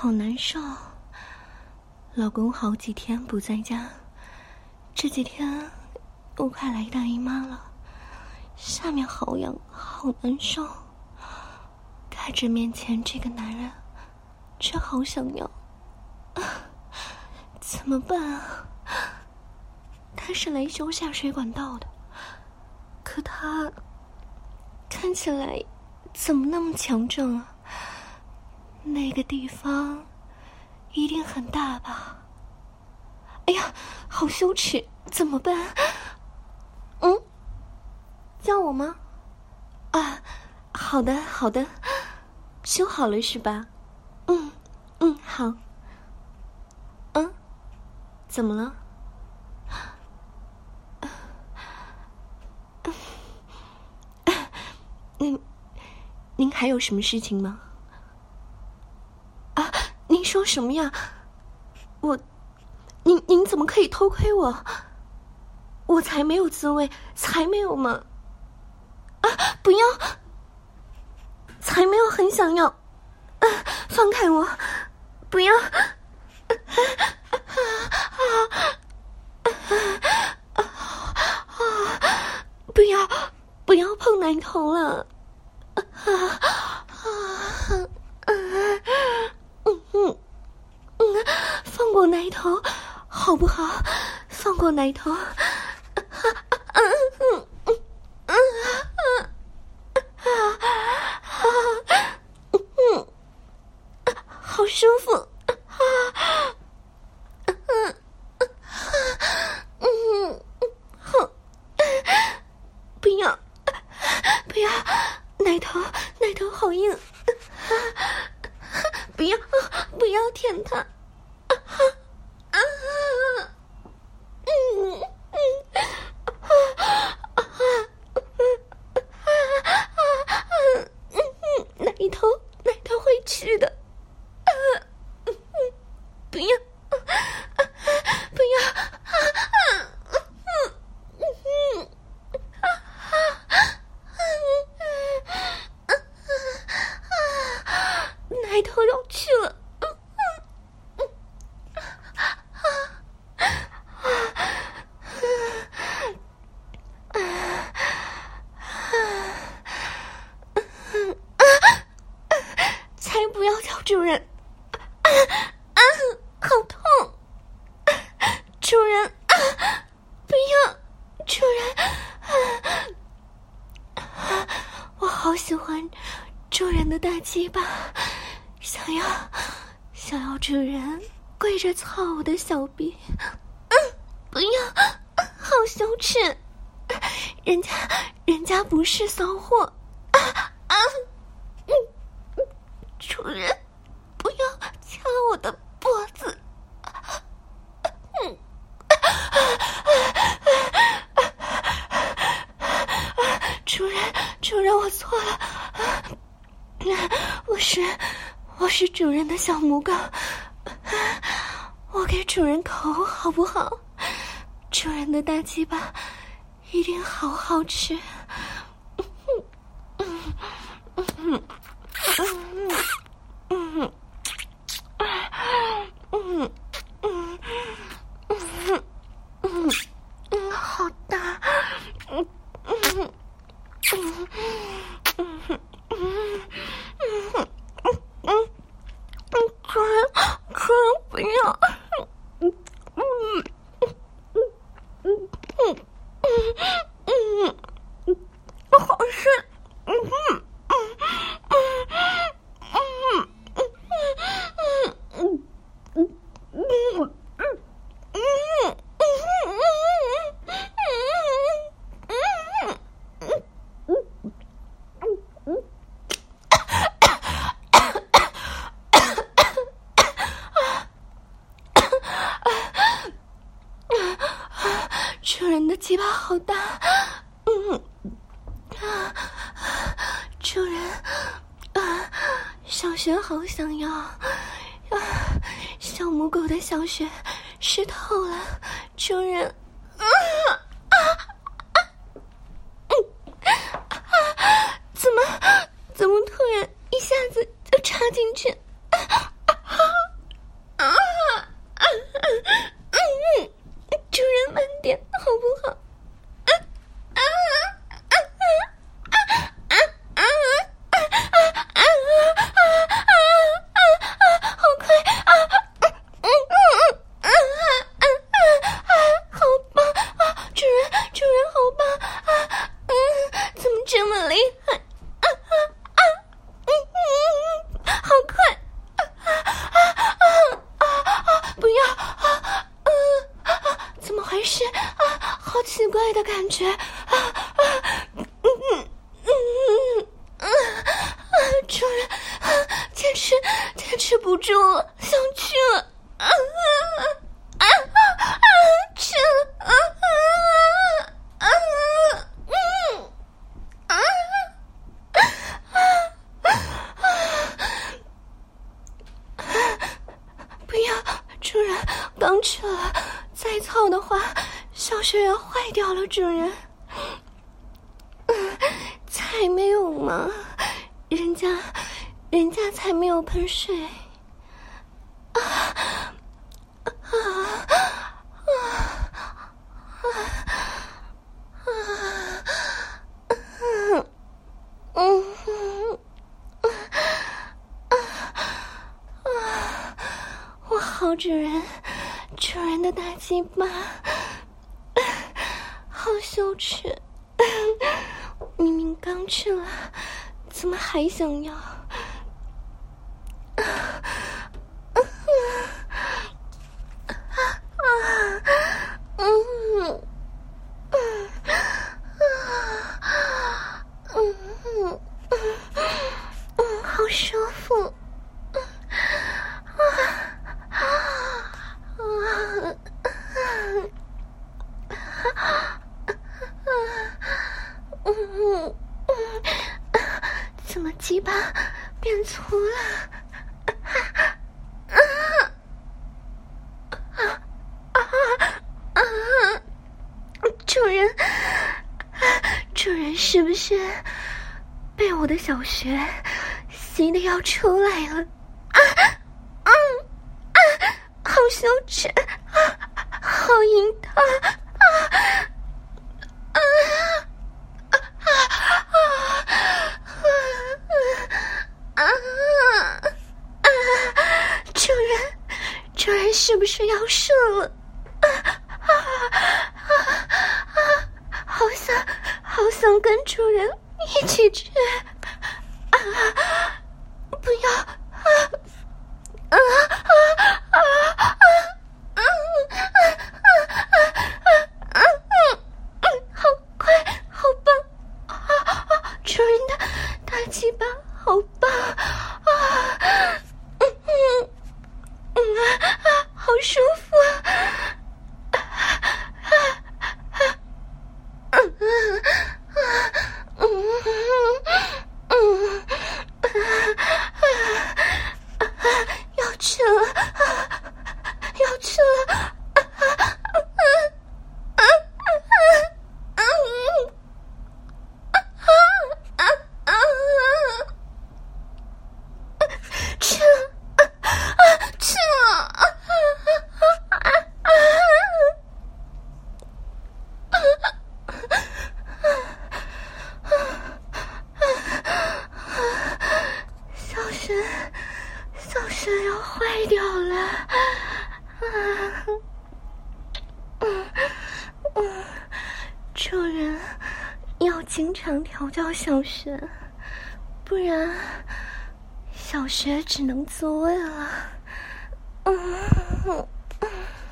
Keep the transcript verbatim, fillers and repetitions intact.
好难受。老公好几天不在家，这几天又快来大姨妈了，下面好痒，好难受。看着面前这个男人，却好想要，啊，怎么办啊？他是来修下水管道的，可他看起来怎么那么强壮啊？那个地方一定很大吧？哎呀，好羞耻，怎么办？嗯，叫我吗？啊，好的好的，修好了是吧？嗯嗯，好。嗯，怎么了？您您还有什么事情吗？啊，您说什么呀？我，您您怎么可以偷窥我？我才没有滋味，才没有嘛！啊，不要！才没有很想要！啊，放开我！不要！啊啊啊啊啊！不要！不要碰奶头了！啊啊啊！嗯嗯嗯，放过奶头，好不好？放过奶头。嗯嗯嗯嗯啊啊嗯，好舒服啊！嗯嗯好，不要不要，奶头奶头好硬，不要不要舔它。啊嗯嗯奶头奶头会吃的，啊嗯不要不要，奶头要去了。才不要叫主人！啊啊，好痛！主人，啊，不要！主人，啊，我好喜欢主人的大鸡巴，想要想要主人跪着操我的小臂。嗯，不要！好羞耻！人家人家不是骚货！啊啊！嗯。主人，不要掐我的脖子！嗯，主人，主人，我错了，我是我是主人的小母狗，我给主人口好不好？主人的大鸡巴一定好好吃。嗯嗯嗯嗯嗯嗯嗯嗯嗯嗯，好大！嗯嗯嗯嗯嗯嗯嗯嗯嗯，主人，主人不要！嗯嗯嗯嗯嗯嗯嗯，好深！嗯嗯嗯嗯。嗯嗯嗯嗯嗯嗯嗯主人的鸡巴好大，嗯啊，主人啊，小雪好想要啊，小母狗的小雪湿透了，主人，啊啊啊嗯啊，怎么怎么突然一下子就插进去？啊啊感觉，啊啊，嗯嗯嗯嗯啊！主人，啊，坚持坚持不住了，想去了，啊啊啊啊！去了，啊啊啊嗯啊啊啊！不要，主人，刚去了，再操的话，小穴要坏掉了，主人。嗯，才没有嘛，人家，人家才没有喷水。啊啊啊啊啊！嗯嗯啊！我好主人，主人的大鸡巴，好羞耻！明明刚吃了，怎么还想要？啊啊啊啊！嗯嗯啊嗯嗯嗯，好舒服！啊啊啊！嗯嗯，怎么鸡巴变粗了？啊啊啊啊！主人，主人是不是被我的小穴吸的要出来了？啊嗯啊，好羞耻啊，好淫荡啊！啊啊啊啊啊！主人，主人是不是要射了？啊啊啊啊！好想，好想跟主人一起去啊！不要啊啊啊啊啊！嗯嗯嗯嗯嗯嗯，好快，好棒！啊啊！主人的大鸡巴好棒啊！嗯嗯嗯啊啊，好舒服啊！啊啊啊！嗯嗯嗯嗯嗯啊！要去了，要去了！去了，去了！小穴，小穴要坏掉了！嗯嗯，主人要经常调教小穴，不然小穴只能自慰了。嗯嗯。